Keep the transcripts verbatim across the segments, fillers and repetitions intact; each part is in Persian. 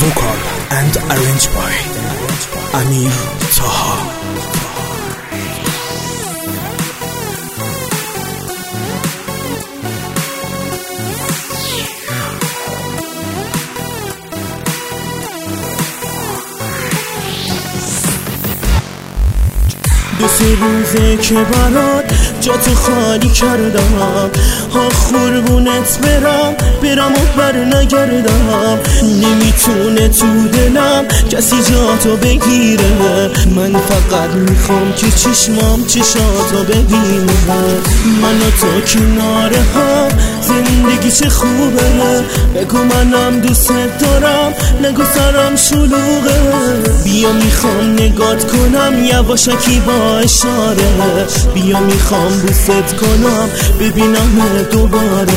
vocal and arranged by Amir Taha. دو سه روزه که برات جاتو خالی کردم، ها خوربونت برم برم و بر نگردم. نمیتونه تو دلم کسی جاتو بگیره، من فقط میخوام که چشمام چشاتو ببینه. من و تو کناره هم زندگی چه خوبه، بگو منم دوست دارم نگو سرم شلوغه. بیا میخوام نگات کنم یواشکی با اشاره، بیا میخوام بوست کنم ببینم دوباره.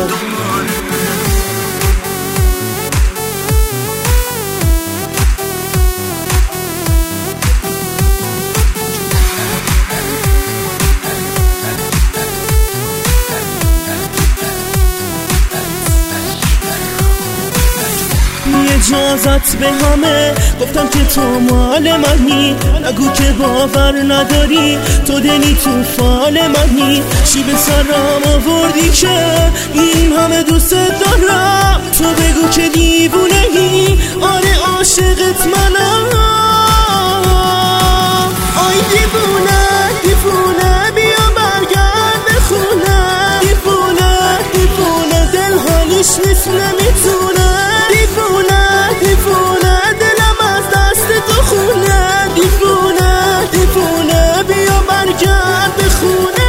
اجازت به همه گفتم که تو مال منی، نگو که باور نداری تو دلی تو فال منی. چی به سرم آوردی که این همه دوست دارم، تو بگو که دیوونه ای آره عاشقت منم. آی دیوونه دیوونه بیا برگرد به خونه، دیوونه دیوونه دل حالش نیست نمیتونه. دیوونه دیوونه دلم از دست تو خونه، دیوونه دیوونه بیا برگرد به خونه.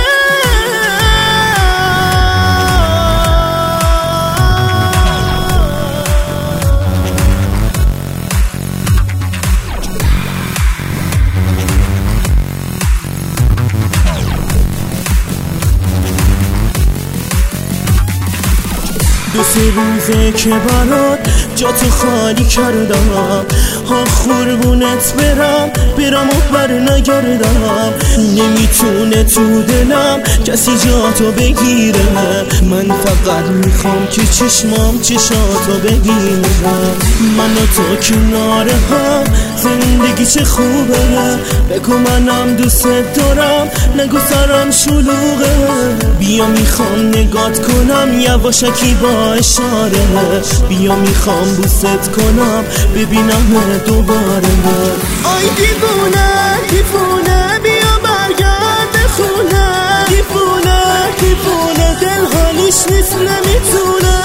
دو سه روزه که برات جاتو خالی کردم، ها خوربونت برم برم و بر نگردم. نمیتونه تو دلم کسی جاتو بگیره، من فقط میخوام که چشمام چشاتو ببینه. من و تو کناره هم زندگی چه خوبه، بگو منم دوست دارم نگو سرم شلوغه. بیا میخوام نگات کنم یواشکی با اشاره، بیا میخوام بوست کنم ببینم دوباره. آی دیوونه دیوونه بیا برگرد به خونه، دیوونه دیوونه دل حالیش نیست نمیتونه.